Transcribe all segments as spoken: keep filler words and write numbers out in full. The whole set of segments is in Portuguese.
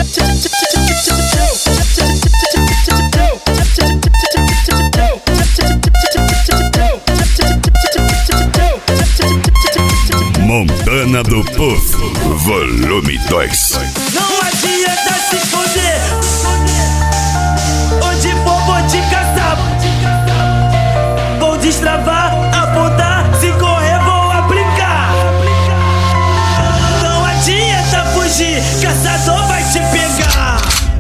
Montana do Povo, volume dois. Não adianta se esconder, onde for vou te caçar. Vou destravar, apontar, se correr vou aplicar. Não adianta fugir, caçador vai te pegar.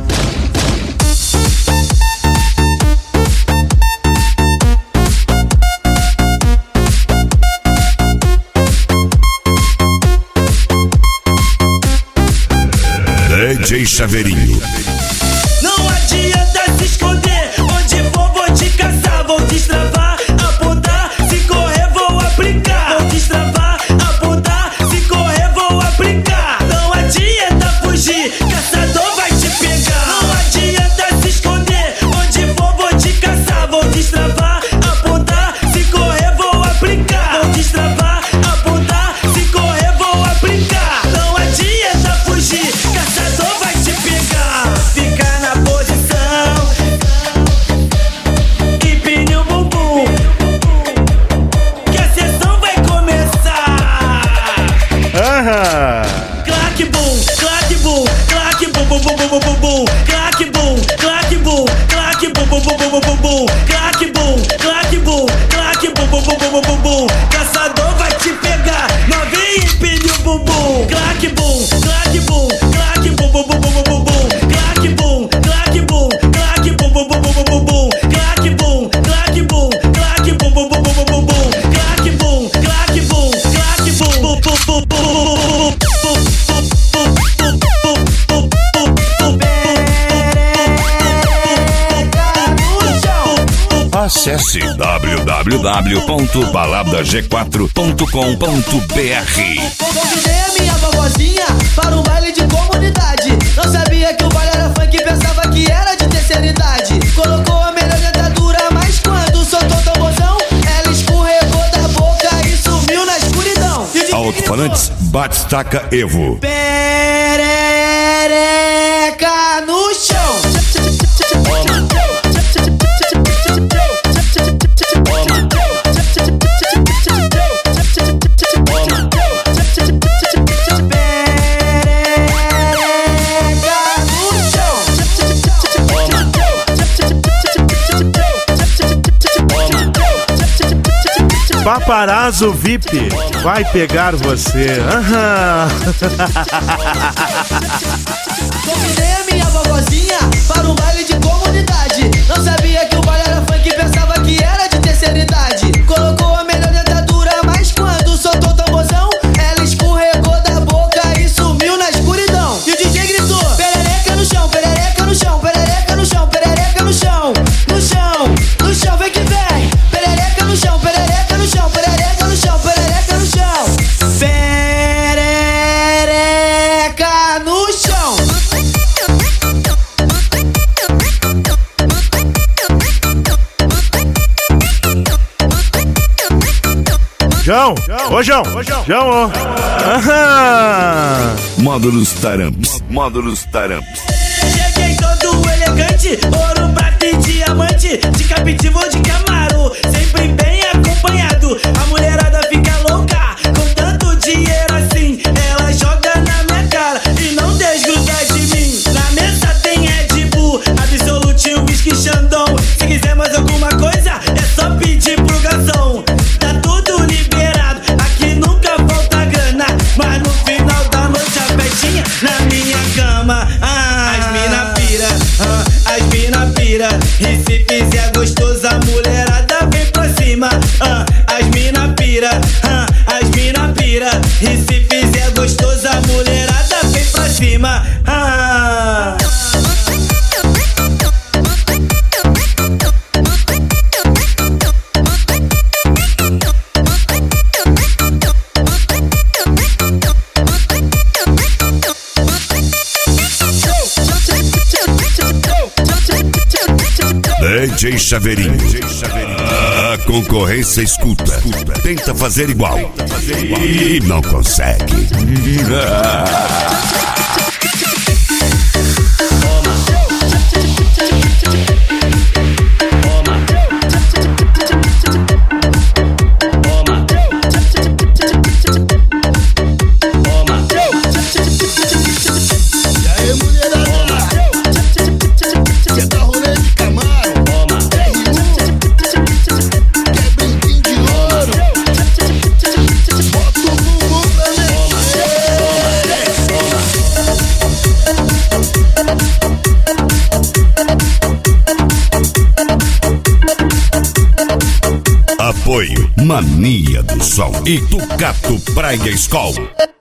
D J Chaveirinho. Não adianta se esconder, onde for vou te caçar. Vou destravar, apontar, se correr vou aplicar. Vou destravar, apontar, se correr vou aplicar. Não adianta fugir, caçador vai te pegar. Não adianta se esconder, onde for vou te caçar. Vou destravar, apontar, se correr vou aplicar. Vou destravar, apontar, se correr vou aplicar. Não adianta fugir, caçador vai te pegar. Fica na posição, empine o bumbum, que a sessão vai começar. Aham. Claque bum, claque bum, claque bum bum bum bum bum bum bum. Claque bum, claque bum, claque bum bum bum bum bum bum bum. Claque bum, claque bum, claque bum bum bum bum bum bum bum. Caçador vai te pegar, novinho empine o bumbum. Claque bum, claque bum, claque bum bum bum bum bum bum. Claque bum, claque bum, claque bum bum bum bum bum bum. Claque bum, claque bum, claque bum bum bum bum bum bum. Claque bum, claque bum, claque bum bum bum bum bum. Acesse w w w ponto balada g quatro ponto com ponto b r. Convidei a minha vovozinha para um baile de comunidade. Não sabia que o baile era funk, pensava que era de terceira idade. Colocou a melhor dentadura, mas quando soltou o tamborzão, ela escorregou da boca e sumiu na escuridão. Alto-falantes Batistaca Evo. Perereca no chão. Paparazzo V I P vai pegar você. Aham. Convidei a minha vovozinha para um baile de comunidade. Não sabia que o baile era funk, pensava que era de terceira idade. Colocou a melhor dentadura, mas quando soltou o tamborzão, ela escorregou da boca e sumiu na escuridão. E o D J gritou: perereca no chão, perereca no chão, perereca no chão, perereca no chão, no chão, no chão, vem que vem. Perereca no chão, perereca no chão, perereca no chão, perereca no chão. Perereca no chão. João, ô João, João, ô. Aham. Módulos Taramps, Módulos Taramps. Cheguei todo elegante, ouro, prata e diamante, de capitivo ou de camaro, sempre bem acompanhado. A mulherada fica louca, com tanto dinheiro assim, ela joga na minha cara e não desgruda de mim. Na mesa tem Red Bull, Absolute e Whisky Xandão. Se quiser mais alguma coisa, é só pedir pro garçom. Tá tudo liberado, aqui nunca falta grana, mas no final da noite a festinha na minha cama. Ah, as mina pira, ah, as mina pira. E se fizer gostoso a mulherada vem pra cima. Ah, as mina pira, ah, as mina pira. E se fizer gostoso a mulherada vem pra cima. Ah. D J Chaveirinho. A concorrência escuta. Tenta fazer igual. E não consegue. Mania do Som e Ducato Praia Skol.